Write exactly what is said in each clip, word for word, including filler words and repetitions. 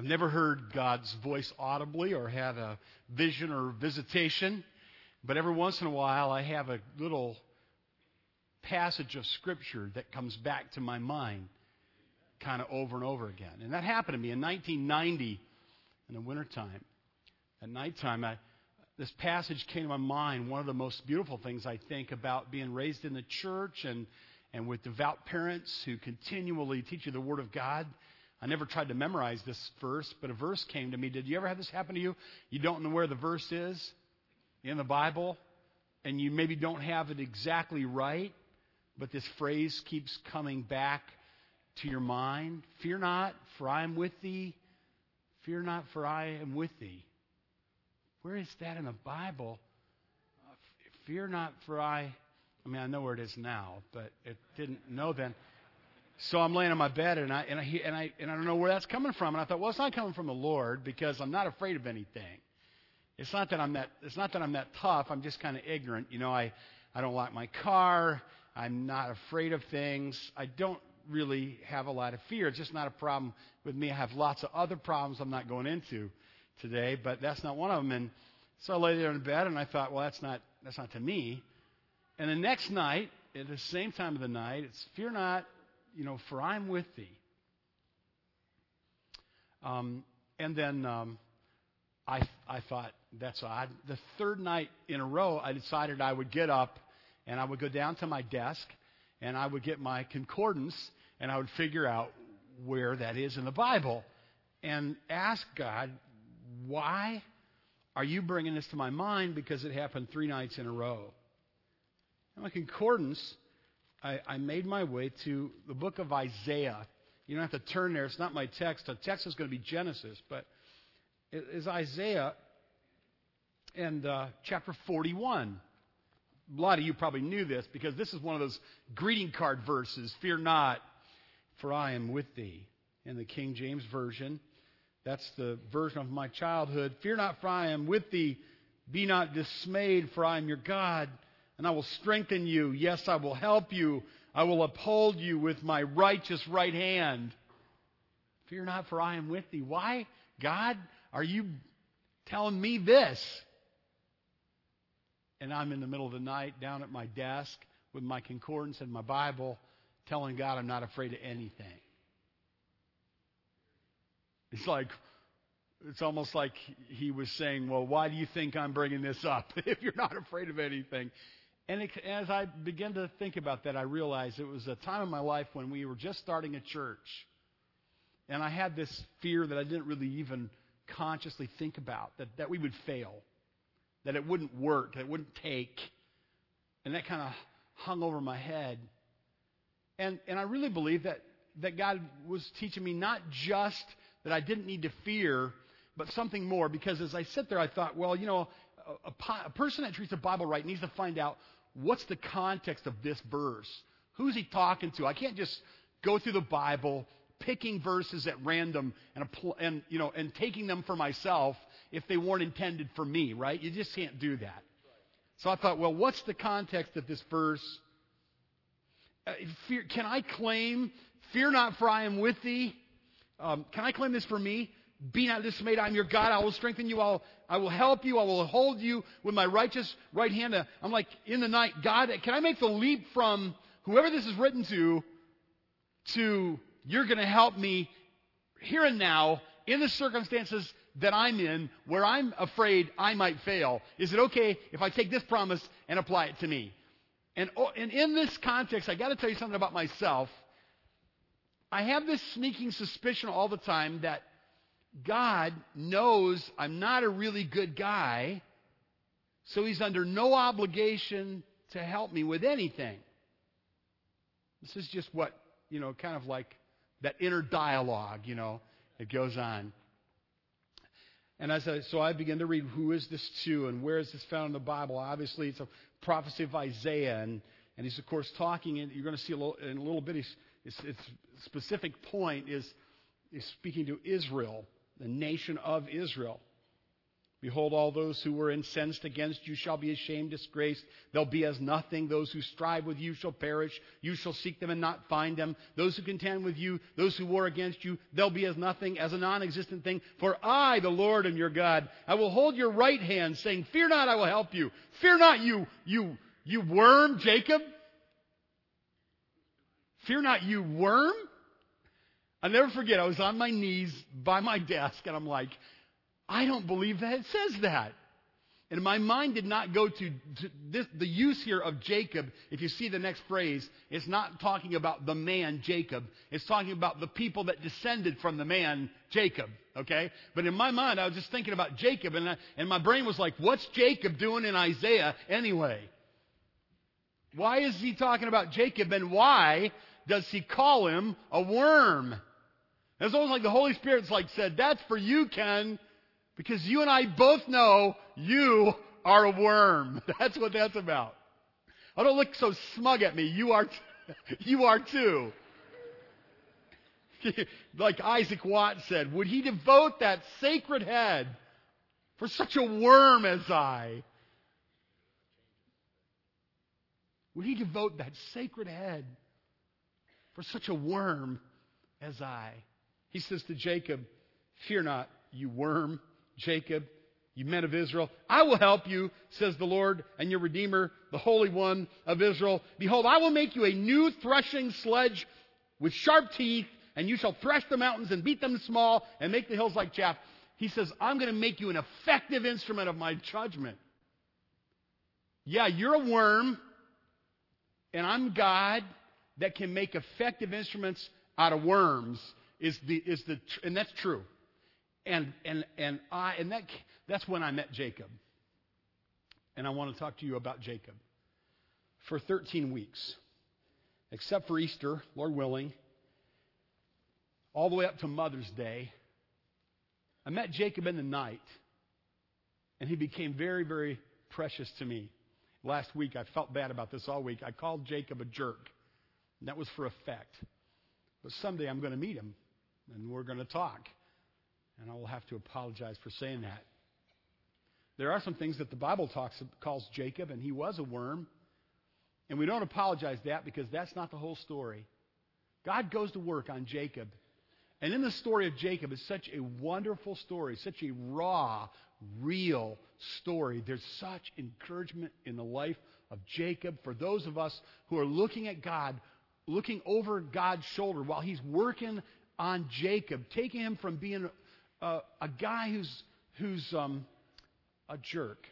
I've never heard God's voice audibly or had a vision or visitation, but every once in a while I have a little passage of Scripture that comes back to my mind kind of over and over again. And that happened to me in nineteen ninety in the wintertime. At nighttime, I, this passage came to my mind. One of the most beautiful things I think about being raised in the church and, and with devout parents who continually teach you the Word of God. I never tried to memorize this verse, but a verse came to me. Did you ever have this happen to you? You don't know where the verse is in the Bible, and you maybe don't have it exactly right, but this phrase keeps coming back to your mind. Fear not, for I am with thee. Fear not, for I am with thee. Where is that in the Bible? Uh, fear not, for I... I mean, I know where it is now, but it didn't know then. So I'm laying on my bed, and I and I and I and I don't know where that's coming from. And I thought, well, it's not coming from the Lord because I'm not afraid of anything. It's not that I'm that. It's not that I'm that tough. I'm just kind of ignorant. You know, I I don't lock my car. I'm not afraid of things. I don't really have a lot of fear. It's just not a problem with me. I have lots of other problems I'm not going into today, but that's not one of them. And so I lay there in bed, and I thought, well, that's not that's not to me. And the next night, at the same time of the night, it's fear not. You know, for I'm with thee. Um, and then um, I I thought, that's odd. The third night in a row, I decided I would get up and I would go down to my desk and I would get my concordance and I would figure out where that is in the Bible and ask God, why are you bringing this to my mind? Because it happened three nights in a row. And my concordance... I, I made my way to the book of Isaiah. You don't have to turn there. It's not my text. The text is going to be Genesis, but it is Isaiah and uh, chapter forty-one. A lot of you probably knew this because this is one of those greeting card verses. Fear not, for I am with thee. In the King James Version, that's the version of my childhood. Fear not, for I am with thee. Be not dismayed, for I am your God. And I will strengthen you. Yes, I will help you. I will uphold you with my righteous right hand. Fear not, for I am with thee. Why, God, are you telling me this? And I'm in the middle of the night down at my desk with my concordance and my Bible telling God I'm not afraid of anything. It's like, it's almost like he was saying, well, why do you think I'm bringing this up if you're not afraid of anything? And it, as I began to think about that, I realized it was a time in my life when we were just starting a church. And I had this fear that I didn't really even consciously think about, that, that we would fail, that it wouldn't work, that it wouldn't take. And that kind of hung over my head. And, and I really believe that, that God was teaching me not just that I didn't need to fear, but something more. Because as I sit there, I thought, well, you know, a, a, a person that treats the Bible right needs to find out what's the context of this verse. Who's he talking to? I can't just go through the Bible, picking verses at random and, and you know and taking them for myself if they weren't intended for me, right? You just can't do that. So I thought, well, what's the context of this verse? Uh, fear, can I claim, fear not, for I am with thee? Um, can I claim this for me? Be not dismayed, I am your God. I will strengthen you. I'll, I will help you. I will hold you with my righteous right hand. I'm like, in the night, God, can I make the leap from whoever this is written to, to you're going to help me here and now in the circumstances that I'm in where I'm afraid I might fail? Is it okay if I take this promise and apply it to me? And, and in this context, I got to tell you something about myself. I have this sneaking suspicion all the time that God knows I'm not a really good guy, so He's under no obligation to help me with anything. This is just what, you know, kind of like that inner dialogue, you know, that goes on. And as I, so I began to read, who is this to and where is this found in the Bible? Obviously, it's a prophecy of Isaiah, and, and he's, of course, talking, and you're going to see a little, in a little bit, his, his, his specific point is, is speaking to Israel, the nation of Israel. Behold, all those who were incensed against you shall be ashamed, disgraced. They'll be as nothing. Those who strive with you shall perish. You shall seek them and not find them. Those who contend with you, those who war against you, they'll be as nothing, as a non-existent thing. For I, the Lord, am your God. I will hold your right hand, saying, fear not, I will help you. Fear not, you, you, you worm, Jacob. Fear not, you worm. I'll never forget, I was on my knees by my desk, and I'm like, I don't believe that it says that. And my mind did not go to, to this, the use here of Jacob. If you see the next phrase, it's not talking about the man Jacob. It's talking about the people that descended from the man Jacob. Okay? But in my mind, I was just thinking about Jacob, and, I, and my brain was like, what's Jacob doing in Isaiah anyway? Why is he talking about Jacob, and why does he call him a worm? It's almost like the Holy Spirit's like said, that's for you, Ken. Because you and I both know you are a worm. That's what that's about. Oh, don't look so smug at me. You are, t- you are too. Like Isaac Watts said, would he devote that sacred head for such a worm as I? Would he devote that sacred head for such a worm as I? He says to Jacob, fear not, you worm. Jacob, you men of Israel, I will help you, says the Lord, and your Redeemer, the Holy One of Israel. Behold, I will make you a new threshing sledge with sharp teeth, and you shall thresh the mountains and beat them small and make the hills like chaff. He says, I'm going to make you an effective instrument of my judgment. Yeah, you're a worm, and I'm God that can make effective instruments out of worms. Is the is the and that's true. And and and I and that that's when I met Jacob. And I want to talk to you about Jacob. For thirteen weeks, except for Easter, Lord willing, all the way up to Mother's Day, I met Jacob in the night, and he became very, very precious to me. Last week, I felt bad about this all week. I called Jacob a jerk, and that was for effect. But someday I'm going to meet him, and we're going to talk. And I will have to apologize for saying that. There are some things that the Bible talks calls Jacob, and he was a worm. And we don't apologize that because that's not the whole story. God goes to work on Jacob. And in the story of Jacob, it's such a wonderful story, such a raw, real story. There's such encouragement in the life of Jacob for those of us who are looking at God, looking over God's shoulder while he's working on Jacob, taking him from being Uh, a guy who's who's um, a jerk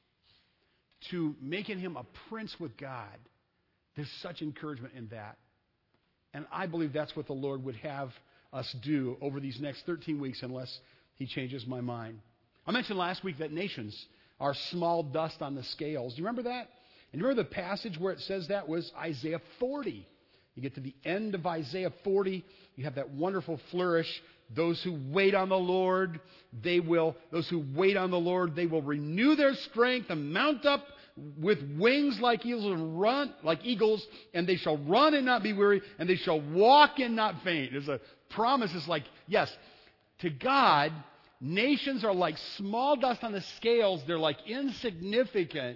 to making him a prince with God. There's such encouragement in that. And I believe that's what the Lord would have us do over these next thirteen weeks unless he changes my mind. I mentioned last week that nations are small dust on the scales. Do you remember that? And remember the passage where it says that was Isaiah forty. You get to the end of Isaiah forty, you have that wonderful flourish. Those who wait on the Lord, they will, those who wait on the Lord, they will renew their strength and mount up with wings like eagles and run like eagles, and they shall run and not be weary, and they shall walk and not faint. There's a promise. It's like, yes, to God, nations are like small dust on the scales. They're like insignificant.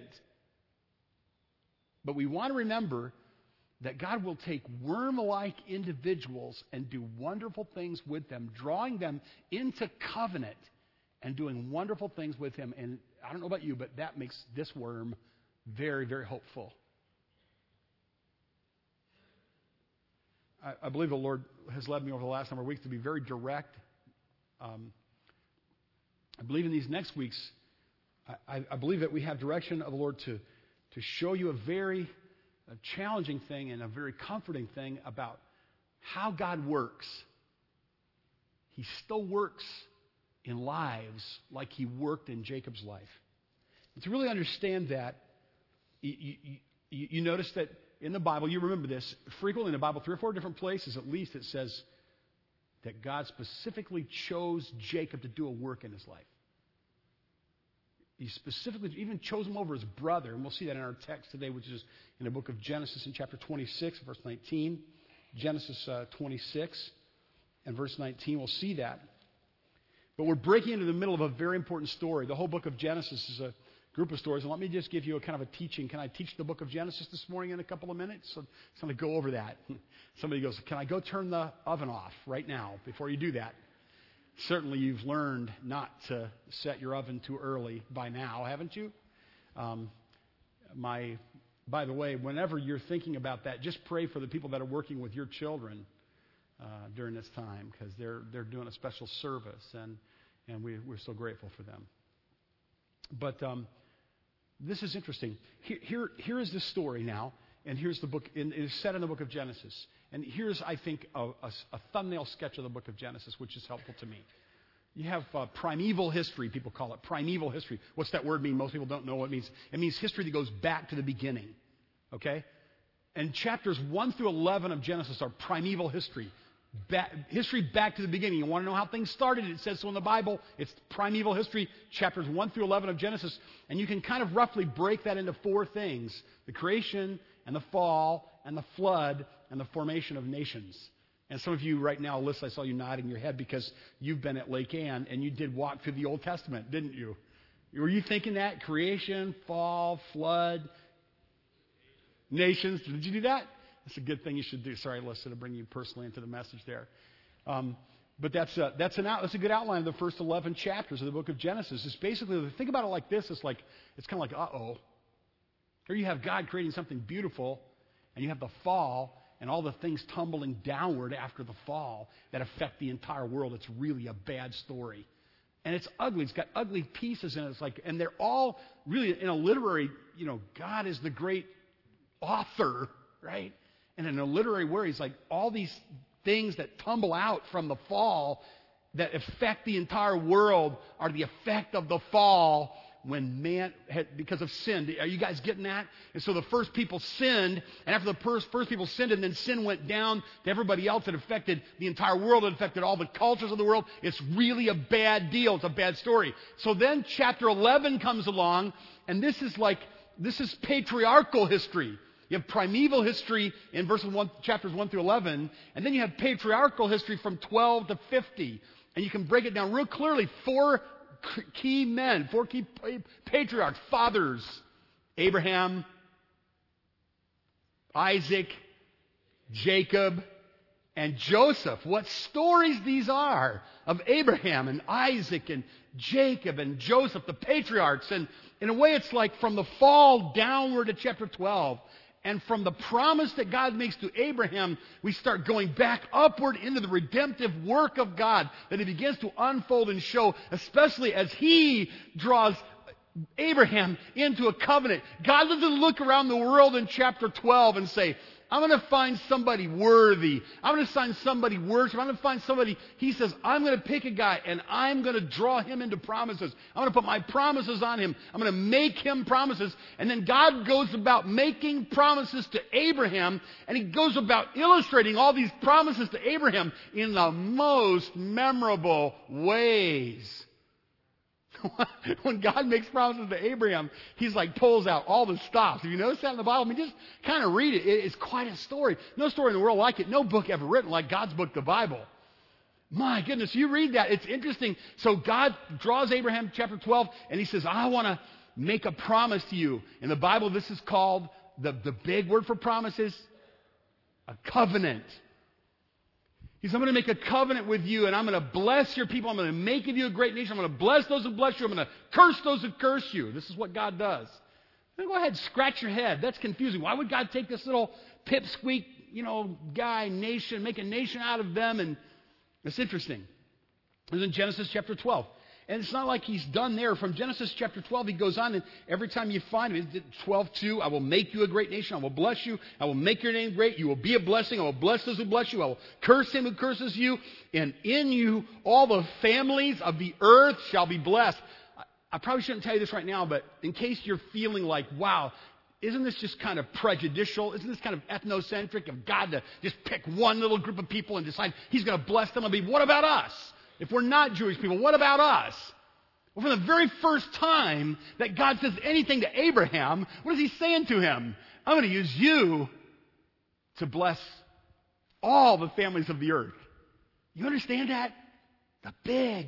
But we want to remember that God will take worm-like individuals and do wonderful things with them, drawing them into covenant and doing wonderful things with him. And I don't know about you, but that makes this worm very, very hopeful. I, I believe the Lord has led me over the last number of weeks to be very direct. Um, I believe in these next weeks, I, I, I believe that we have direction of the Lord to, to show you a very a challenging thing and a very comforting thing about how God works. He still works in lives like he worked in Jacob's life. And to really understand that, you, you, you, you notice that in the Bible, you remember this, frequently in the Bible, three or four different places at least, it says that God specifically chose Jacob to do a work in his life. He specifically even chose him over his brother. And we'll see that in our text today, which is in the book of Genesis in chapter twenty-six, verse nineteen. Genesis uh, twenty-six and verse nineteen, we'll see that. But we're breaking into the middle of a very important story. The whole book of Genesis is a group of stories. And let me just give you a kind of a teaching. Can I teach the book of Genesis this morning in a couple of minutes? So I'm going to go over that. Somebody goes, can I go turn the oven off right now before you do that? Certainly you've learned not to set your oven too early by now, haven't you? Um, my, by the way, whenever you're thinking about that, just pray for the people that are working with your children uh, during this time, because they're they're doing a special service, and and we, we're so grateful for them. But um, this is interesting. Here, here, here is this story now, and here's the book. In, it is set in the book of Genesis. And here's, I think, a, a, a thumbnail sketch of the book of Genesis, which is helpful to me. You have uh, primeval history, people call it. Primeval history. What's that word mean? Most people don't know what it means. It means history that goes back to the beginning. Okay? And chapters one through eleven of Genesis are primeval history. Ba- history back to the beginning. You want to know how things started? It says so in the Bible. It's primeval history, chapters one through eleven of Genesis. And you can kind of roughly break that into four things. The creation and the fall and the flood and the formation of nations. And some of you right now, Alyssa, I saw you nodding your head because you've been at Lake Ann and you did walk through the Old Testament, didn't you? Were you thinking that? Creation, fall, flood, nations. Did you do that? That's a good thing you should do. Sorry, Alyssa, to bring you personally into the message there. Um, but that's a, that's, an out, that's a good outline of the first eleven chapters of the book of Genesis. It's basically, think about it like this. It's like, it's kind of like, uh-oh. Here you have God creating something beautiful, and you have the fall, and all the things tumbling downward after the fall that affect the entire world. It's really a bad story. And it's ugly. It's got ugly pieces in it. It's like, and they're all really in a literary, you know, God is the great author, right? And in a literary word, he's like all these things that tumble out from the fall that affect the entire world are the effect of the fall when man had, because of sin. Are you guys getting that? And so the first people sinned, and after the first, first people sinned, and then sin went down to everybody else. It affected the entire world. It affected all the cultures of the world. It's really a bad deal. It's a bad story. So then chapter eleven comes along, and this is like, this is patriarchal history. You have primeval history in verses one, chapters one through eleven, and then you have patriarchal history from twelve to fifty. And you can break it down real clearly. Four key men, four key patriarchs, fathers, Abraham, Isaac, Jacob, and Joseph. What stories these are of Abraham and Isaac and Jacob and Joseph, the patriarchs. And in a way, it's like from the fall downward to chapter twelve. And from the promise that God makes to Abraham, we start going back upward into the redemptive work of God that He begins to unfold and show, especially as He draws Abraham into a covenant. God doesn't look around the world in chapter twelve and say, I'm going to find somebody worthy. I'm going to find somebody worship. I'm going to find somebody. He says, I'm going to pick a guy and I'm going to draw him into promises. I'm going to put my promises on him. I'm going to make him promises. And then God goes about making promises to Abraham, and He goes about illustrating all these promises to Abraham in the most memorable ways. When God makes promises to Abraham, He's like pulls out all the stops. Have you noticed that in the Bible? I mean, just kind of read it. It's quite a story. No story in the world like it. No book ever written like God's book, the Bible. My goodness, you read that. It's interesting. So God draws Abraham, chapter twelve, and He says, I want to make a promise to you. In the Bible, this is called, the, the big word for promises, a covenant. He says, I'm going to make a covenant with you, and I'm going to bless your people. I'm going to make of you a great nation. I'm going to bless those who bless you. I'm going to curse those who curse you. This is what God does. Now go ahead, scratch your head. That's confusing. Why would God take this little pipsqueak, you know, guy, nation, make a nation out of them? And it's interesting. It's in Genesis chapter twelve. And it's not like He's done there. From Genesis chapter twelve, He goes on, and every time you find him, twelve two, I will make you a great nation. I will bless you. I will make your name great. You will be a blessing. I will bless those who bless you. I will curse him who curses you. And in you, all the families of the earth shall be blessed. I, I probably shouldn't tell you this right now, but in case you're feeling like, wow, isn't this just kind of prejudicial? Isn't this kind of ethnocentric of God to just pick one little group of people and decide He's going to bless them? I mean, what about us? If we're not Jewish people, what about us? Well, from the very first time that God says anything to Abraham, what is He saying to him? I'm going to use you to bless all the families of the earth. You understand that? The big,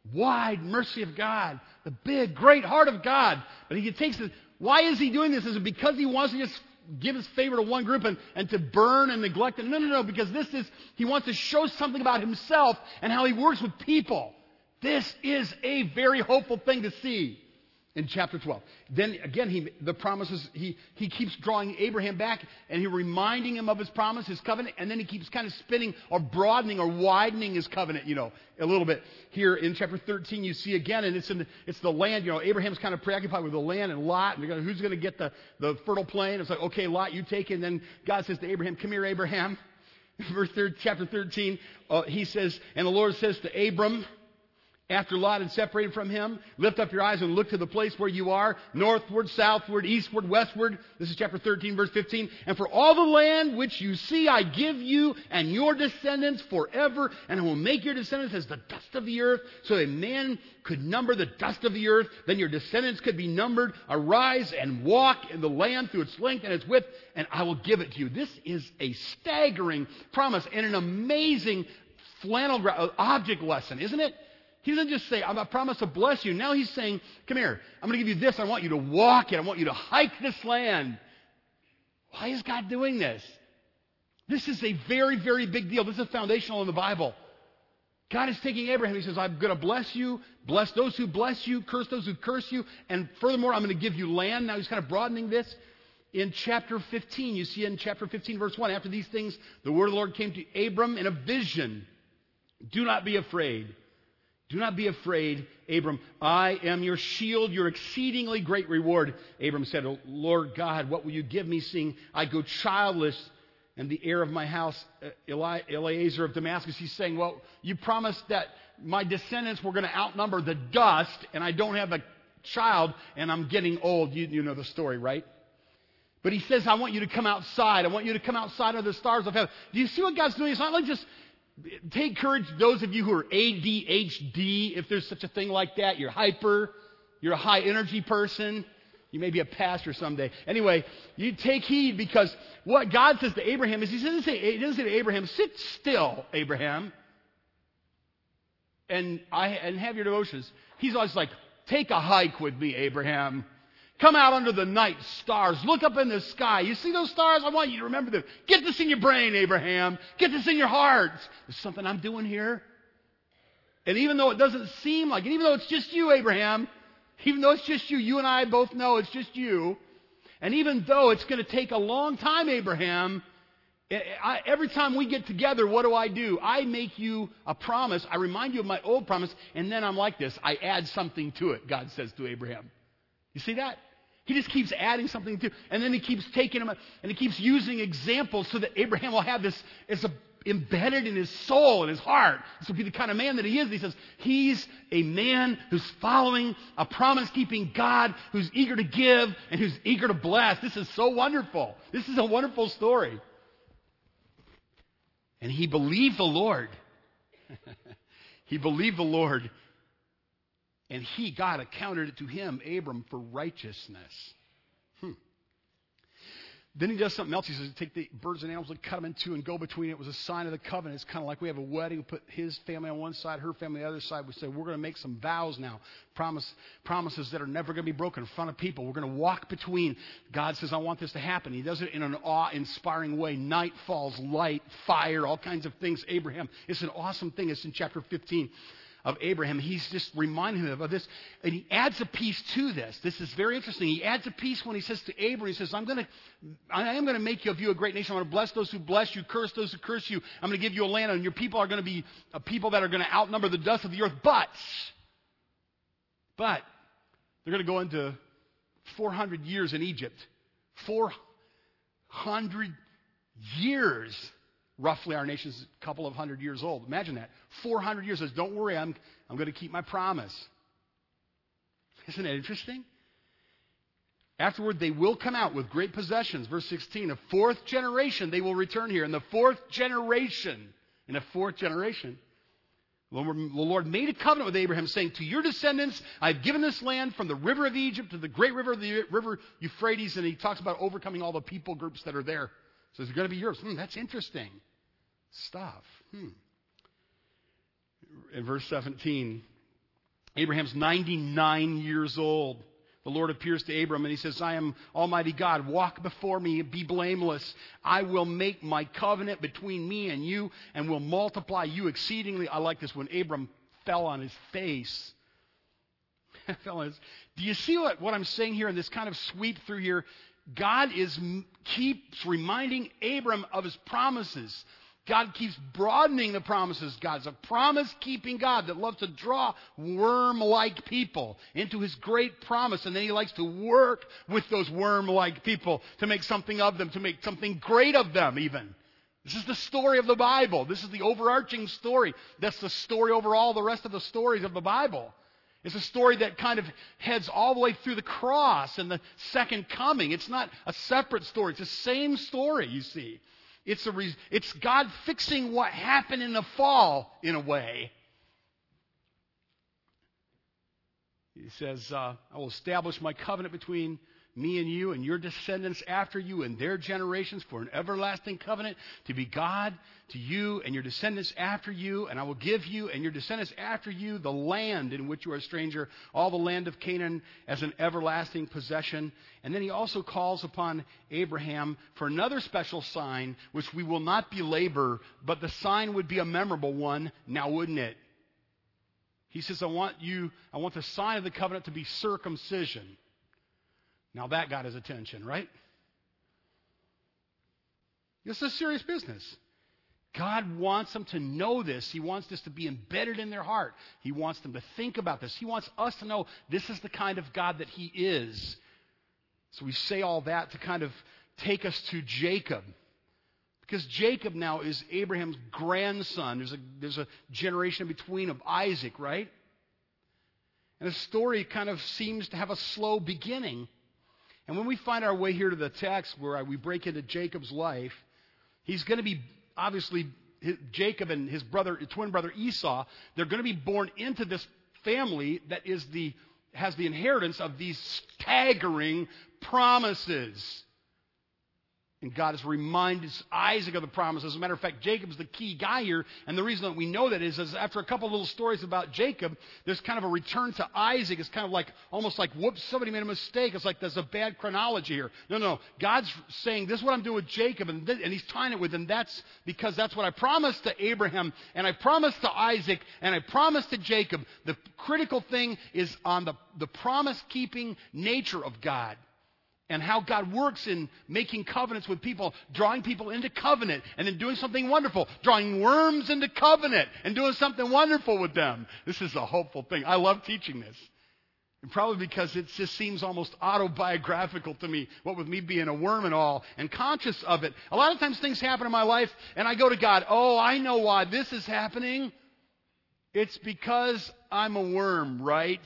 wide mercy of God, the big, great heart of God. But he takes it. Why is he doing this? Is it because he wants to just give his favor to one group and, and to burn and neglect it? No, no, no, because this is, he wants to show something about himself and how he works with people. This is a very hopeful thing to see in chapter twelve. Then again, he, the promises, he, he keeps drawing Abraham back and he reminding him of his promise, his covenant, and then he keeps kind of spinning or broadening or widening his covenant, you know, a little bit. Here in chapter thirteen, you see again, and it's in the, it's the land, you know, Abraham's kind of preoccupied with the land and Lot, and gonna, who's going to get the, the fertile plain? It's like, okay, Lot, you take it. And then God says to Abraham, come here, Abraham. Verse third, chapter thirteen, uh, he says, and the Lord says to Abram, after Lot had separated from him, lift up your eyes and look to the place where you are, northward, southward, eastward, westward. This is chapter thirteen, verse fifteen. And for all the land which you see, I give you and your descendants forever, and I will make your descendants as the dust of the earth, so a man could number the dust of the earth. Then your descendants could be numbered. Arise and walk in the land through its length and its width, and I will give it to you. This is a staggering promise and an amazing flannel gra- object lesson, isn't it? He doesn't just say, I promise to bless you. Now he's saying, come here, I'm going to give you this. I want you to walk it. I want you to hike this land. Why is God doing this? This is a very, very big deal. This is foundational in the Bible. God is taking Abraham. He says, I'm going to bless you, bless those who bless you, curse those who curse you. And furthermore, I'm going to give you land. Now he's kind of broadening this. In chapter fifteen, you see in chapter fifteen, verse one, after these things, the word of the Lord came to Abram in a vision. Do not be afraid. Do not be afraid, Abram. I am your shield, your exceedingly great reward. Abram said, oh, Lord God, what will you give me, seeing I go childless, and the heir of my house, Eli- Eliezer of Damascus? He's saying, well, you promised that my descendants were going to outnumber the dust, and I don't have a child, and I'm getting old. You, you know the story, right? But he says, I want you to come outside. I want you to come outside of the stars of heaven. Do you see what God's doing? It's not like just... Take courage, those of you who are A D H D, if there's such a thing like that. You're hyper. You're a high energy person. You may be a pastor someday. Anyway, you take heed, because what God says to Abraham is, he doesn't say, he doesn't say to Abraham, sit still, Abraham, and, I, and have your devotions. He's always like, take a hike with me, Abraham. Come out under the night stars. Look up in the sky. You see those stars? I want you to remember them. Get this in your brain, Abraham. Get this in your heart. There's something I'm doing here. And even though it doesn't seem like it, even though it's just you, Abraham, even though it's just you, you and I both know it's just you, and even though it's going to take a long time, Abraham, I, every time we get together, what do I do? I make you a promise. I remind you of my old promise, and then I'm like this. I add something to it, God says to Abraham. You see that? He just keeps adding something to, and then he keeps taking them, and he keeps using examples so that Abraham will have this, it's a, embedded in his soul, in his heart. This will be the kind of man that he is. He says, he's a man who's following a promise-keeping God, who's eager to give, and who's eager to bless. This is so wonderful. This is a wonderful story. And he believed the Lord. He believed the Lord. And he, God, accounted it to him, Abram, for righteousness. Hmm. Then he does something else. He says, take the birds and animals and cut them in two and go between it. It was a sign of the covenant. It's kind of like we have a wedding. We put his family on one side, her family on the other side. We say, we're going to make some vows now. Promise, promises that are never going to be broken in front of people. We're going to walk between. God says, I want this to happen. He does it in an awe-inspiring way. Night falls, light, fire, all kinds of things. Abraham, it's an awesome thing. It's in chapter fifteen. Of Abraham. He's just reminding him of this. And he adds a piece to this. This is very interesting. He adds a piece when he says to Abraham, he says, I'm going to, I am going to make you of you a great nation. I'm going to bless those who bless you, curse those who curse you. I'm going to give you a land, and your people are going to be a people that are going to outnumber the dust of the earth. But, but, they're going to go into four hundred years in Egypt. four hundred years. Roughly, our nation's a couple of hundred years old. Imagine that. four hundred years says, don't worry, I'm, I'm going to keep my promise. Isn't that interesting? Afterward, they will come out with great possessions. Verse sixteen, a fourth generation, they will return here. In the fourth generation, in the fourth generation, the Lord made a covenant with Abraham, saying, to your descendants, I've given this land from the river of Egypt to the great river, the river Euphrates. And he talks about overcoming all the people groups that are there. So it's going to be yours. Hmm, that's interesting stuff. Hmm. In verse seventeen, Abraham's ninety-nine years old. The Lord appears to Abram and he says, I am Almighty God. Walk before me and be blameless. I will make my covenant between me and you and will multiply you exceedingly. I like this when Abram fell on his face. fell on his, do you see what, what I'm saying here in this kind of sweep through here? God is keeps reminding Abram of his promises. God keeps broadening the promises. God's a promise-keeping God that loves to draw worm-like people into his great promise. And then he likes to work with those worm-like people to make something of them, to make something great of them even. This is the story of the Bible. This is the overarching story. That's the story over all the rest of the stories of the Bible. It's a story that kind of heads all the way through the cross and the second coming. It's not a separate story. It's the same story, you see. It's, a re- it's God fixing what happened in the fall, in a way. He says, uh, I will establish my covenant between me and you and your descendants after you and their generations for an everlasting covenant to be God to you and your descendants after you. And I will give you and your descendants after you the land in which you are a stranger, all the land of Canaan as an everlasting possession. And then he also calls upon Abraham for another special sign, which we will not belabor, but the sign would be a memorable one, now wouldn't it? He says, I want you, I want the sign of the covenant to be circumcision. Now that got his attention, right? This is serious business. God wants them to know this. He wants this to be embedded in their heart. He wants them to think about this. He wants us to know this is the kind of God that he is. So we say all that to kind of take us to Jacob. Because Jacob now is Abraham's grandson. There's a, there's a generation in between of Isaac, right? And the story kind of seems to have a slow beginning. And when we find our way here to the text where we break into Jacob's life, he's going to be, obviously, Jacob and his brother, twin brother Esau, they're going to be born into this family that is the has the inheritance of these staggering promises. And God has reminded Isaac of the promise. As a matter of fact, Jacob's the key guy here. And the reason that we know that is, is after a couple of little stories about Jacob, there's kind of a return to Isaac. It's kind of like, almost like, whoops, somebody made a mistake. It's like there's a bad chronology here. No, no. God's saying, this is what I'm doing with Jacob. And, th- and he's tying it with, and that's because that's what I promised to Abraham. And I promised to Isaac. And I promised to Jacob. The critical thing is on the, the promise-keeping nature of God. And how God works in making covenants with people, drawing people into covenant, and then doing something wonderful, drawing worms into covenant, and doing something wonderful with them. This is a hopeful thing. I love teaching this. And probably because it just seems almost autobiographical to me, what with me being a worm and all, and conscious of it. A lot of times things happen in my life, and I go to God, oh, I know why this is happening. It's because I'm a worm, right?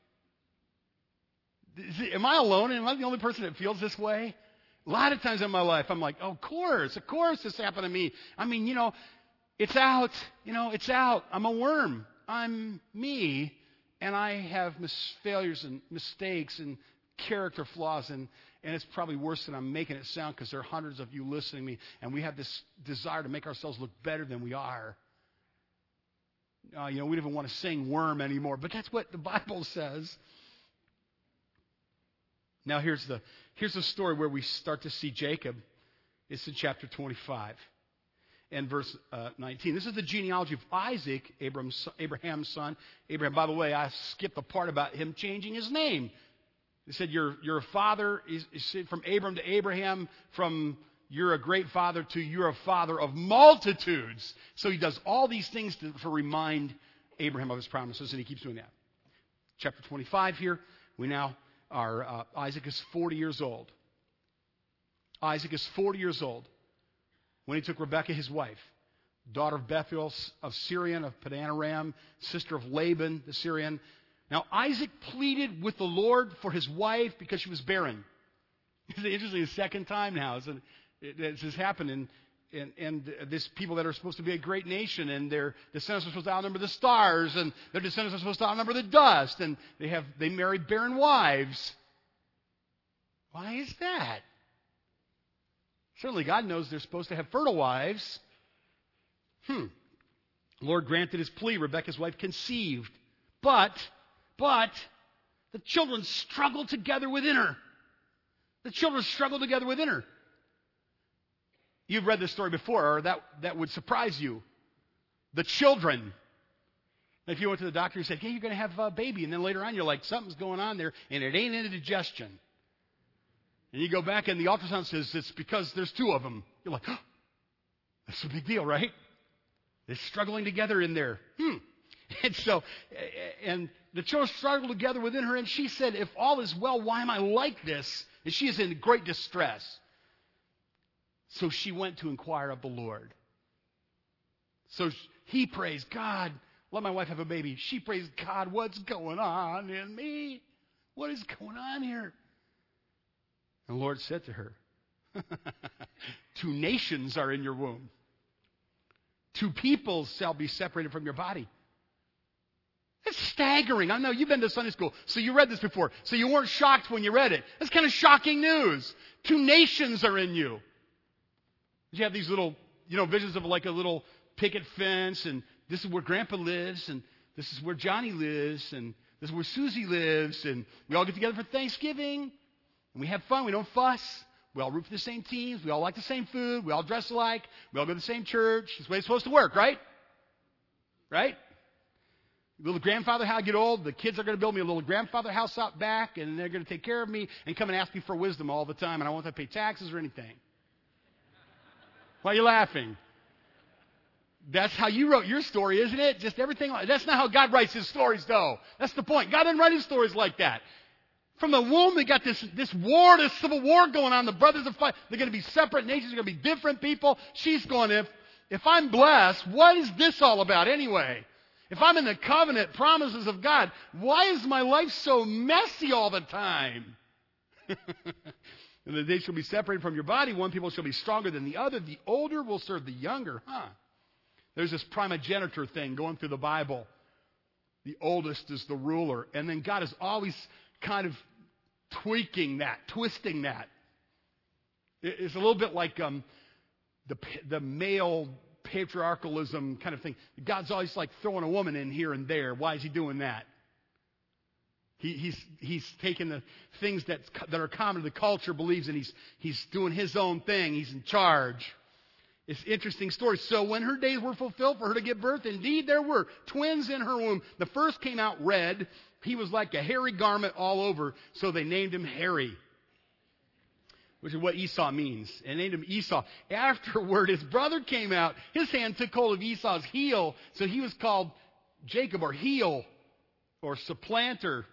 Am I alone? Am I the only person that feels this way? A lot of times in my life, I'm like, oh, of course, of course this happened to me. I mean, you know, it's out. You know, it's out. I'm a worm. I'm me. And I have mis- failures and mistakes and character flaws. And, and it's probably worse than I'm making it sound because there are hundreds of you listening to me. And we have this desire to make ourselves look better than we are. Uh, you know, we don't even want to sing worm anymore. But that's what the Bible says. Now here's the here's the story where we start to see Jacob. It's in chapter twenty-five and verse uh, nineteen. This is the genealogy of Isaac, Abraham's, Abraham's son. Abraham, by the way, I skipped the part about him changing his name. He said, "Your your father is, is from Abram to Abraham, from you're a great father to you're a father of multitudes." So he does all these things to, to remind Abraham of his promises, and he keeps doing that. Chapter twenty-five here, we now. Our, uh, Isaac is forty years old. Isaac is forty years old when he took Rebekah, his wife, daughter of Bethuel of Syrian, of Padan Aram, sister of Laban, the Syrian. Now, Isaac pleaded with the Lord for his wife because she was barren. It's interesting, the second time now. So it, this has happened. And, and, and this people that are supposed to be a great nation, and their descendants are supposed to outnumber the stars, and their descendants are supposed to outnumber the dust, and they have they marry barren wives. Why is that? Certainly God knows they're supposed to have fertile wives. Hmm. The Lord granted his plea. Rebekah's wife conceived. But, But the children struggle together within her. The children struggle together within her. You've read this story before, or that, that would surprise you. The children. If you went to the doctor and said, hey, you're going to have a baby, and then later on you're like, something's going on there, and it ain't in digestion. And you go back, and the ultrasound says it's because there's two of them. You're like, oh, that's a big deal, right? They're struggling together in there. Hmm. And so, and the children struggled together within her, and she said, if all is well, why am I like this? And she is in great distress. So she went to inquire of the Lord. So he prays, God, let my wife have a baby. She prays, God, what's going on in me? What is going on here? And the Lord said to her, two nations are in your womb. Two peoples shall be separated from your body. It's staggering. I know you've been to Sunday school, so you read this before. So you weren't shocked when you read it. That's kind of shocking news. Two nations are in you. You have these little, you know, visions of like a little picket fence, and this is where Grandpa lives, and this is where Johnny lives, and this is where Susie lives, and we all get together for Thanksgiving, and we have fun. We don't fuss. We all root for the same teams. We all like the same food. We all dress alike. We all go to the same church. It's the way it's supposed to work, right? Right? Little grandfather, how I get old, the kids are going to build me a little grandfather house out back, and they're going to take care of me and come and ask me for wisdom all the time, and I won't have to pay taxes or anything. Why are you laughing? That's how you wrote your story, isn't it? Just everything. That's not how God writes his stories, though. That's the point. God didn't write his stories like that. From the womb, they got this, this war, this civil war going on. The brothers are fighting. They're going to be separate nations. They're going to be different people. She's going, if, if I'm blessed, what is this all about anyway? If I'm in the covenant promises of God, why is my life so messy all the time? And they shall be separated from your body. One people shall be stronger than the other. The older will serve the younger. Huh. There's this primogeniture thing going through the Bible. The oldest is the ruler. And then God is always kind of tweaking that, twisting that. It's a little bit like um, the, the male patriarchalism kind of thing. God's always like throwing a woman in here and there. Why is he doing that? He, he's he's taking the things that that are common to the culture, believes, and he's he's doing his own thing. He's in charge. It's an interesting story. So when her days were fulfilled for her to give birth, indeed there were twins in her womb. The first came out red. He was like a hairy garment all over, so they named him Hairy, which is what Esau means, and named him Esau. Afterward, his brother came out. His hand took hold of Esau's heel, so he was called Jacob, or heel, or supplanter.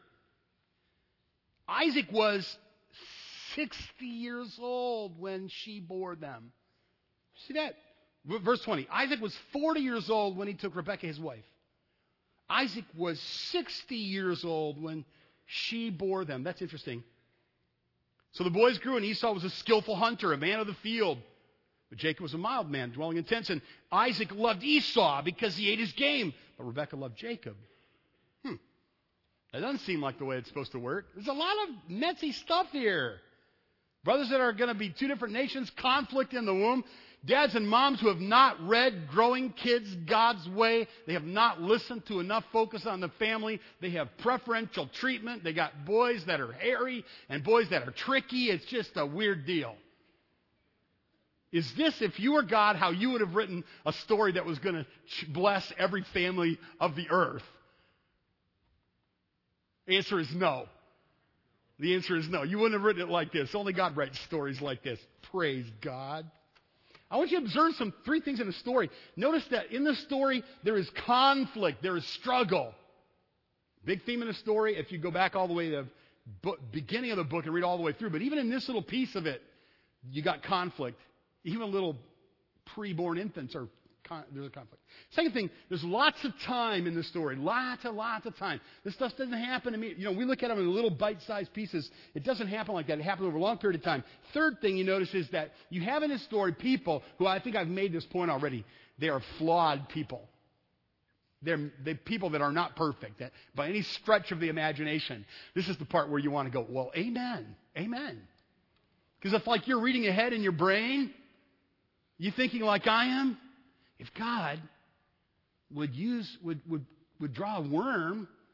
Isaac was sixty years old when she bore them. See that? Verse twenty. Isaac was forty years old when he took Rebekah, his wife. Isaac was sixty years old when she bore them. That's interesting. So the boys grew, and Esau was a skillful hunter, a man of the field. But Jacob was a mild man, dwelling in tents. And Isaac loved Esau because he ate his game. But Rebekah loved Jacob. Hmm. That doesn't seem like the way it's supposed to work. There's a lot of messy stuff here. Brothers that are going to be two different nations, conflict in the womb. Dads and moms who have not read Growing Kids God's Way. They have not listened to enough focus on the family. They have preferential treatment. They got boys that are hairy and boys that are tricky. It's just a weird deal. Is this, if you were God, how you would have written a story that was going to bless every family of the earth? The answer is no. The answer is no. You wouldn't have written it like this. Only God writes stories like this. Praise God. I want you to observe some three things in the story. Notice that in the story, there is conflict. There is struggle. Big theme in the story, if you go back all the way to the book, beginning of the book and read all the way through. But even in this little piece of it, you got conflict. Even little pre-born infants are Con- there's a conflict. Second thing, there's lots of time in the story. Lots and lots of time. This stuff doesn't happen to me. You know, we look at them in little bite-sized pieces. It doesn't happen like that. It happens over a long period of time. Third thing you notice is that you have in this story people who, I think I've made this point already, they are flawed people. They're, they're people that are not perfect, that by any stretch of the imagination. This is the part where you want to go, well, amen, amen. Because if like you're reading ahead in your brain, you thinking like I am, if God would use, would, would, would draw a worm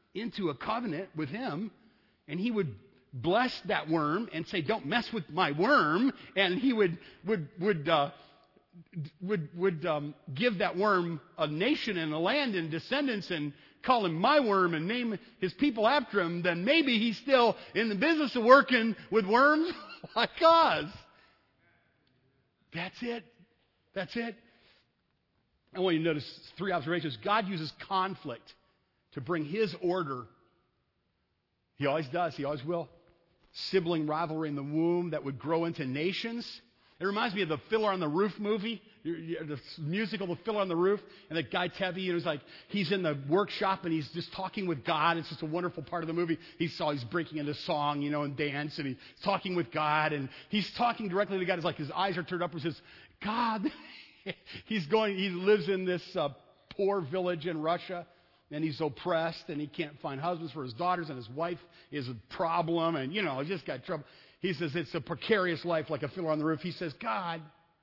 into a covenant with him, and he would bless that worm and say, don't mess with my worm, and he would would would uh, would would um, give that worm a nation and a land and descendants and call him my worm and name his people after him, then maybe he's still in the business of working with worms like us. That's it. That's it. I want you to notice three observations. God uses conflict to bring his order. He always does. He always will. Sibling rivalry in the womb that would grow into nations. It reminds me of the Fiddler on the Roof movie, the musical, The Fiddler on the Roof. And that guy Tevye, you know, he's like, he's in the workshop and he's just talking with God. It's just a wonderful part of the movie. He saw he's breaking into song, you know, and dance, and he's talking with God, and he's talking directly to God. It's like his eyes are turned up and says, God, he's going. He lives in this uh, poor village in Russia. And he's oppressed, and he can't find husbands for his daughters, and his wife is a problem, and, you know, he's just got trouble. He says it's a precarious life like a fiddler on the roof. He says, God,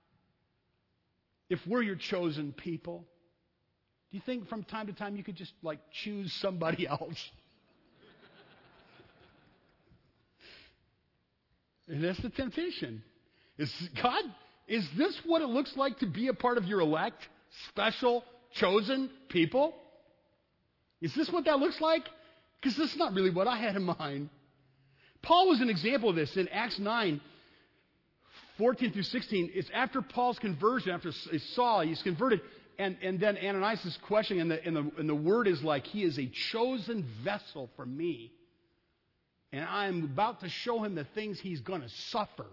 if we're your chosen people, do you think from time to time you could just, like, choose somebody else? And that's the temptation. Is God, is this what it looks like to be a part of your elect, special, chosen people? Is this what that looks like? Because this is not really what I had in mind. Paul was an example of this in Acts nine, fourteen through sixteen. It's after Paul's conversion, after Saul, he's converted, and, and then Ananias is questioning, and the, and, the, and the word is like, he is a chosen vessel for me, and I'm about to show him the things he's going to suffer.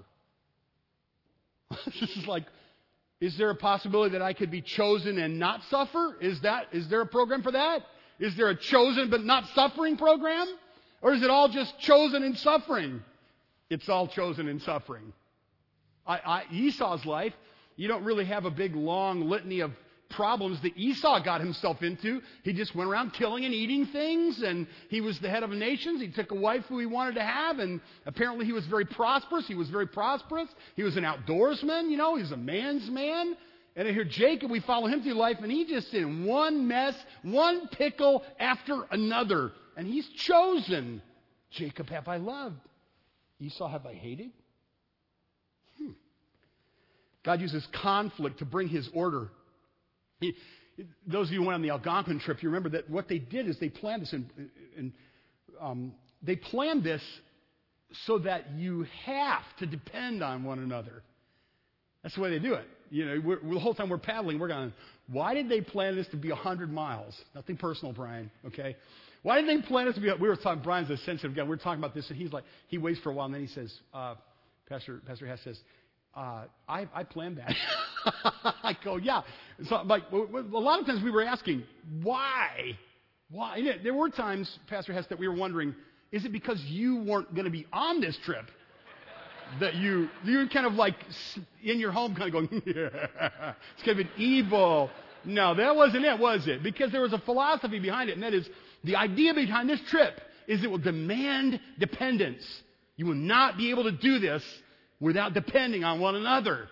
This is like, is there a possibility that I could be chosen and not suffer? Is that, is there a program for that? Is there a chosen but not suffering program? Or is it all just chosen and suffering? It's all chosen and suffering. I, I, Esau's life, you don't really have a big, long litany of problems that Esau got himself into. He just went around killing and eating things, and he was the head of nations. He took a wife who he wanted to have, and apparently he was very prosperous. He was very prosperous. He was an outdoorsman, you know. He was a man's man. And here Jacob, we follow him through life, and he just in one mess, one pickle after another. And he's chosen. Jacob have I loved. Esau have I hated. Hmm. God uses conflict to bring his order. He, those of you who went on the Algonquin trip, you remember that what they did is they planned this, and, and um, they planned this so that you have to depend on one another. That's the way they do it. You know, we're, the whole time we're paddling, we're going, why did they plan this to be one hundred miles? Nothing personal, Brian, okay? Why did they plan this to be, we were talking, Brian's a sensitive guy, we were talking about this, and he's like, he waits for a while, and then he says, uh, Pastor Pastor Hess says, uh, I, I planned that. I go, yeah. So, like, a lot of times we were asking, why? Why? And there were times, Pastor Hess, that we were wondering, is it because you weren't going to be on this trip? That you, you're kind of like in your home kind of going, yeah, it's kind of an evil. No, that wasn't it, was it? Because there was a philosophy behind it, and that is the idea behind this trip is it will demand dependence. You will not be able to do this without depending on one another.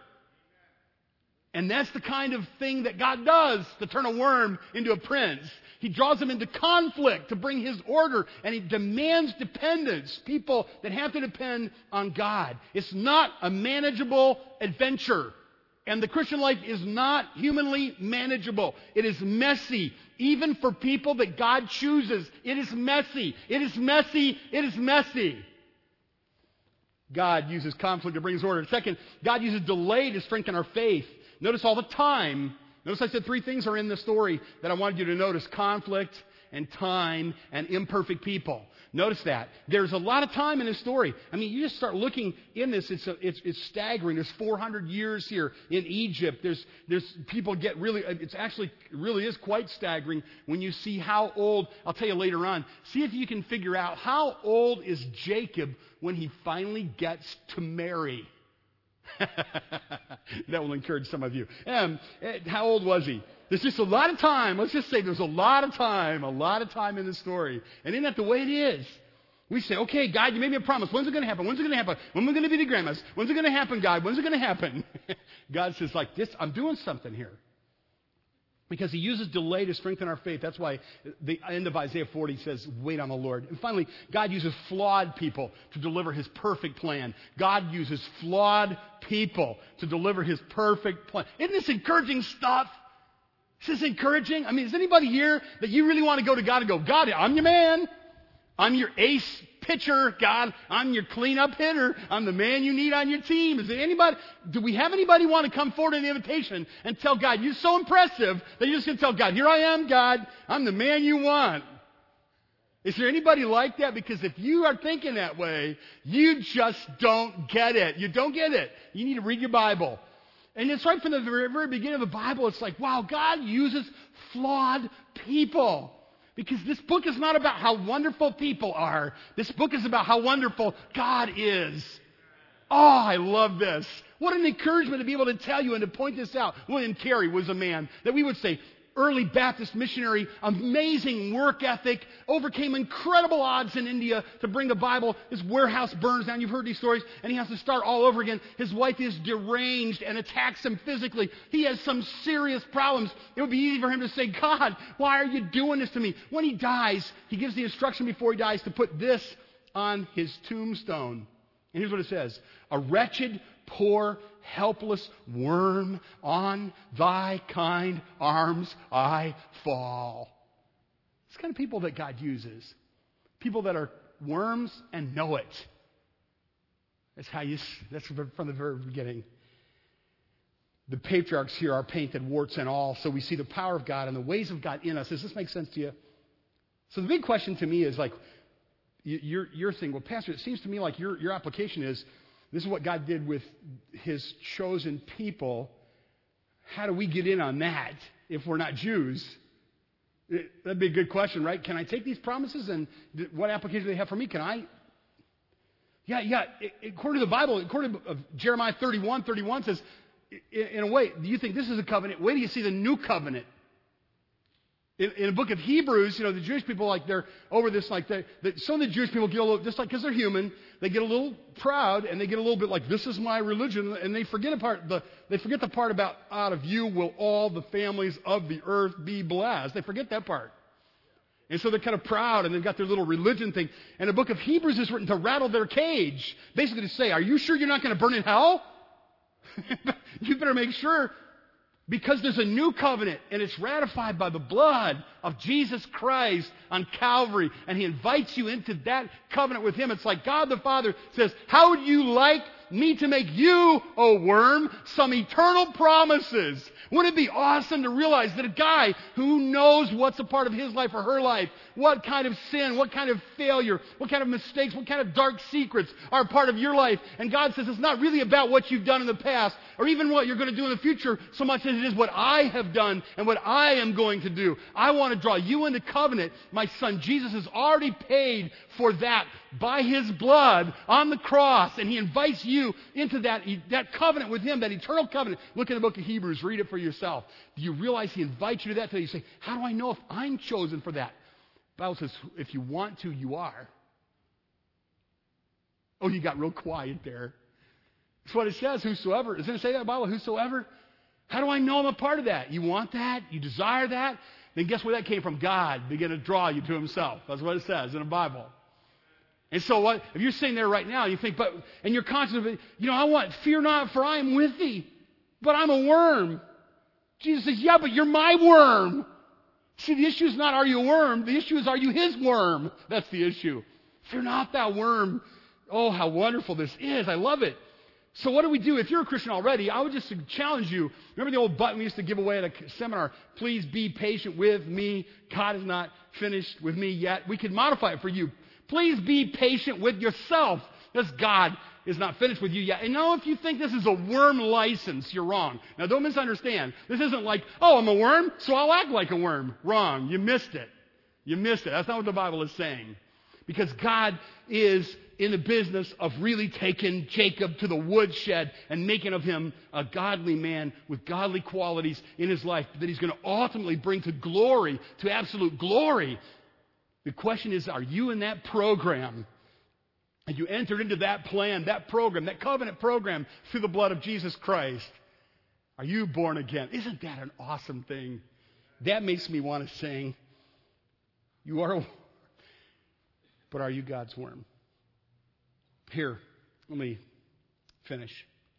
And that's the kind of thing that God does to turn a worm into a prince. He draws them into conflict to bring his order, and he demands dependence, people that have to depend on God. It's not a manageable adventure. And the Christian life is not humanly manageable. It is messy, even for people that God chooses. It is messy. It is messy. It is messy. God uses conflict to bring his order. Second, God uses delay to strengthen our faith. Notice all the time. Notice I said three things are in the story that I wanted you to notice. Conflict and time and imperfect people. Notice that. There's a lot of time in this story. I mean, you just start looking in this, it's, a, it's, it's staggering. There's four hundred years here in Egypt. There's, there's people get really, it's actually, it really is quite staggering when you see how old, I'll tell you later on, see if you can figure out how old is Jacob when he finally gets to marry. That will encourage some of you. Um, how old was he? There's just a lot of time. Let's just say there's a lot of time, a lot of time in the story. And isn't that the way it is? We say, okay, God, you made me a promise. When's it going to happen? When's it going to happen? When are we going to be the grandmas? When's it going to happen, God? When's it going to happen? God says like this, I'm doing something here. Because he uses delay to strengthen our faith. That's why the end of Isaiah forty says, wait on the Lord. And finally, God uses flawed people to deliver his perfect plan. God uses flawed people to deliver his perfect plan. Isn't this encouraging stuff? Is this encouraging? I mean, is anybody here that you really want to go to God and go, God, I'm your man. I'm your ace pitcher, God. I'm your cleanup hitter. I'm the man you need on your team. Is there anybody, do we have anybody want to come forward in the invitation and tell God, you're so impressive that you're just going to tell God, here I am, God. I'm the man you want. Is there anybody like that? Because if you are thinking that way, you just don't get it. You don't get it. You need to read your Bible. And it's right from the very, very beginning of the Bible. It's like, wow, God uses flawed people. Because this book is not about how wonderful people are. This book is about how wonderful God is. Oh, I love this. What an encouragement to be able to tell you and to point this out. William Carey was a man that we would say, early Baptist missionary, amazing work ethic, overcame incredible odds in India to bring the Bible. His warehouse burns down. You've heard these stories. And he has to start all over again. His wife is deranged and attacks him physically. He has some serious problems. It would be easy for him to say, God, why are you doing this to me? When he dies, he gives the instruction before he dies to put this on his tombstone. And here's what it says. A wretched, poor, helpless worm, on thy kind arms I fall. It's the kind of people that God uses. People that are worms and know it. That's how you, that's from the very beginning. The patriarchs here are painted warts and all, so we see the power of God and the ways of God in us. Does this make sense to you? So the big question to me is like, you're, you're thinking, well, Pastor, it seems to me like your, your application is, this is what God did with his chosen people. How do we get in on that if we're not Jews? It, that'd be a good question, right? Can I take these promises and what application do they have for me? Can I? Yeah, yeah. According to the Bible, according to Jeremiah thirty-one, thirty-one says, in a way, do you think this is a covenant? Wait till you see the new covenant. In, in the book of Hebrews, you know, the Jewish people, like, they're over this, like, they, they, some of the Jewish people get a little, just like, because they're human, they get a little proud, and they get a little bit like, this is my religion, and they forget a part, the, they forget the part about, out of you will all the families of the earth be blessed. They forget that part. And so they're kind of proud, and they've got their little religion thing. And the book of Hebrews is written to rattle their cage, basically to say, are you sure you're not going to burn in hell? You better make sure. Because there's a new covenant, and it's ratified by the blood of Jesus Christ on Calvary, and he invites you into that covenant with him. It's like God the Father says, how would you like me to make you, O worm, some eternal promises? Wouldn't it be awesome to realize that a guy who knows what's a part of his life or her life, what kind of sin, what kind of failure, what kind of mistakes, what kind of dark secrets are a part of your life, and God says it's not really about what you've done in the past or even what you're going to do in the future so much as it is what I have done and what I am going to do. I want to draw you into covenant. My son Jesus has already paid for that by his blood on the cross, and he invites you into that, that covenant with him, that eternal covenant. Look in the book of Hebrews, read it for yourself. Do you realize he invites you to that? So you say, how do I know if I'm chosen for that? The Bible says, if you want to, you are. Oh, you got real quiet there. That's what it says, whosoever. Doesn't it say that in the Bible, whosoever? How do I know I'm a part of that? You want that? You desire that? Then guess where that came from? God began to draw you to himself. That's what it says in the Bible. And so what, if you're sitting there right now, you think, but, and you're conscious of it, you know, I want, fear not, for I am with thee, but I'm a worm. Jesus says, yeah, but you're my worm. See, the issue is not, are you a worm? The issue is, are you his worm? That's the issue. Fear not, thou worm. Oh, how wonderful this is. I love it. So what do we do? If you're a Christian already, I would just challenge you. Remember the old button we used to give away at a seminar? Please be patient with me. God is not finished with me yet. We could modify it for you. Please be patient with yourself, because God is not finished with you yet. And now if you think this is a worm license, you're wrong. Now don't misunderstand. This isn't like, oh, I'm a worm, so I'll act like a worm. Wrong. You missed it. You missed it. That's not what the Bible is saying. Because God is in the business of really taking Jacob to the woodshed and making of him a godly man with godly qualities in his life that he's going to ultimately bring to glory, to absolute glory. The question is, are you in that program? And you entered into that plan, that program, that covenant program through the blood of Jesus Christ. Are you born again? Isn't that an awesome thing? that makes me want to sing, you are a worm, but are you God's worm? Here, let me finish.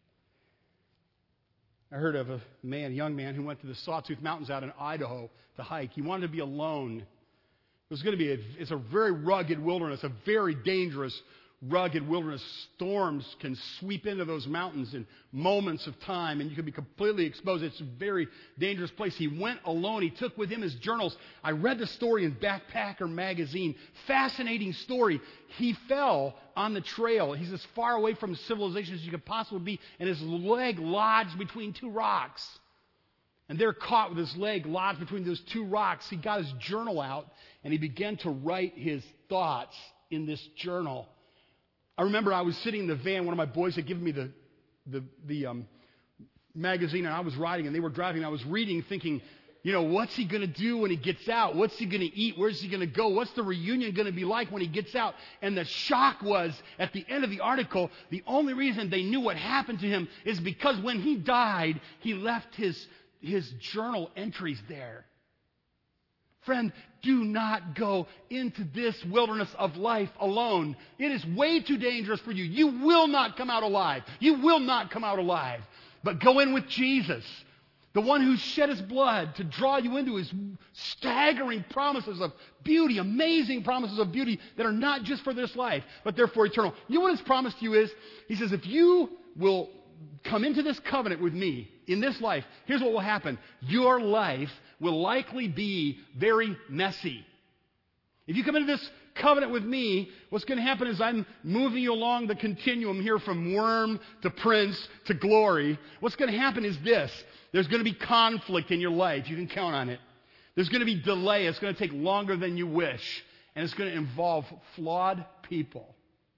I heard of a man, a young man, who went to the Sawtooth Mountains out in Idaho to hike. He wanted to be alone. It was going to be a, it's a very rugged wilderness, a very dangerous rugged wilderness. Storms can sweep into those mountains in moments of time, and you can be completely exposed. It's a very dangerous place. He went alone. He took with him his journals. I read the story in Backpacker magazine. Fascinating story. He fell on the trail. He's as far away from civilization as you could possibly be, and his leg lodged between two rocks. And they're caught with his leg lodged between those two rocks. He got his journal out, and he began to write his thoughts in this journal. I remember I was sitting in the van. One of my boys had given me the the, the um, magazine, and I was writing, and they were driving. And I was reading, thinking, you know, what's he going to do when he gets out? What's he going to eat? Where's he going to go? What's the reunion going to be like when he gets out? And the shock was, at the end of the article, the only reason they knew what happened to him is because when he died, he left his, his journal entries there. Friend, do not go into this wilderness of life alone. It is way too dangerous for you. You will not come out alive. You will not come out alive. But go in with Jesus, the one who shed his blood to draw you into his staggering promises of beauty, amazing promises of beauty that are not just for this life, but they're for eternal. You know what his promise to you is? He says, if you will come into this covenant with me in this life, here's what will happen. Your life will likely be very messy. If you come into this covenant with me, what's going to happen is I'm moving you along the continuum here from worm to prince to glory. What's going to happen is this. There's going to be conflict in your life. You can count on it. There's going to be delay. It's going to take longer than you wish. And it's going to involve flawed people.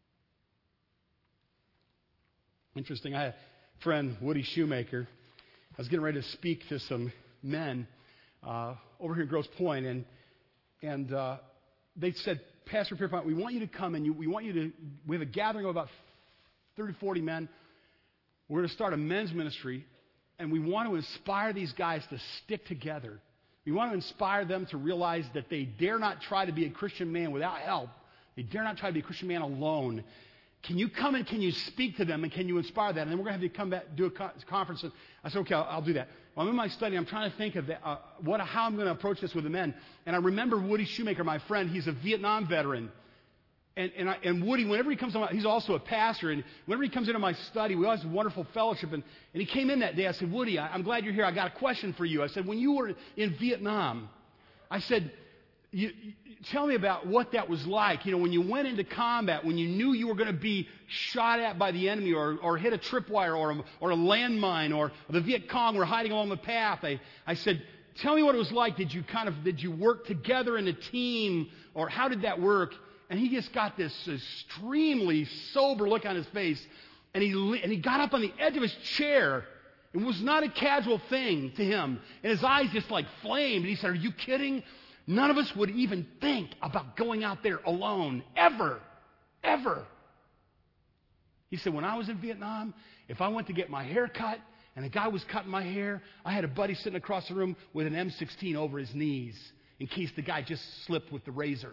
Interesting. I had a friend, Woody Shoemaker. I was getting ready to speak to some men uh, over here in Grosse Pointe, and and uh, they said, Pastor Pierpont, we want you to come, and you, we want you to, we have a gathering of about thirty, forty men. We're going to start a men's ministry, and we want to inspire these guys to stick together. We want to inspire them to realize that they dare not try to be a Christian man without help. They dare not try to be a Christian man alone. Can you come and can you speak to them, and can you inspire that? And then we're going to have you come back, do a co- conference. And I said, okay, I'll, I'll do that. Well, I'm in my study. I'm trying to think of that, uh, what, how I'm going to approach this with the men. And I remember Woody Shoemaker, my friend. He's a Vietnam veteran. And, and, I, and Woody, whenever he comes on, he's also a pastor. And whenever he comes into my study, we always have wonderful fellowship. And, and he came in that day. I said, Woody, I, I'm glad you're here. I got a question for you. I said, when you were in Vietnam, I said, You, you, tell me about what that was like. You know, when you went into combat, when you knew you were going to be shot at by the enemy, or, or hit a tripwire, or a, or a landmine, or the Viet Cong were hiding along the path. I, I said, tell me what it was like. Did you kind of did you work together in a team, or how did that work? And he just got this extremely sober look on his face, and he and he got up on the edge of his chair. It was not a casual thing to him, and his eyes just like flamed. And he said, "Are you kidding? None of us would even think about going out there alone, ever, ever." He said, when I was in Vietnam, if I went to get my hair cut and a guy was cutting my hair, I had a buddy sitting across the room with an M sixteen over his knees in case the guy just slipped with the razor.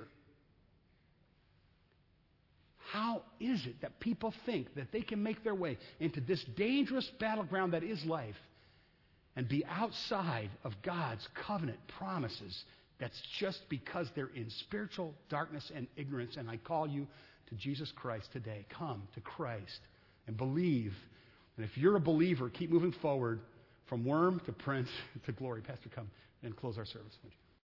How is it that people think that they can make their way into this dangerous battleground that is life and be outside of God's covenant promises? That's just because they're in spiritual darkness and ignorance. And I call you to Jesus Christ today. Come to Christ and believe. And if you're a believer, keep moving forward from worm to prince to glory. Pastor, come and close our service.